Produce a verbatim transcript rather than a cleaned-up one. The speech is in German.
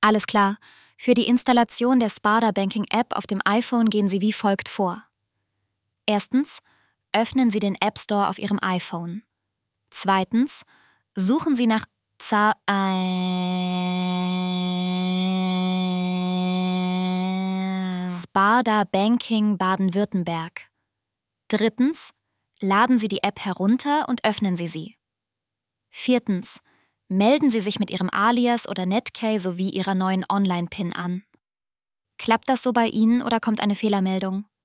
Alles klar. Für die Installation der Sparda Banking App auf dem iPhone gehen Sie wie folgt vor. Erstens, öffnen Sie den App Store auf Ihrem iPhone. Zweitens, suchen Sie nach Za äh, Sparda Banking Baden-Württemberg. Drittens, laden Sie die App herunter und öffnen Sie sie. Viertens, melden Sie sich mit Ihrem Alias oder Netkey sowie Ihrer neuen Online-P I N an. Klappt das so bei Ihnen oder kommt eine Fehlermeldung?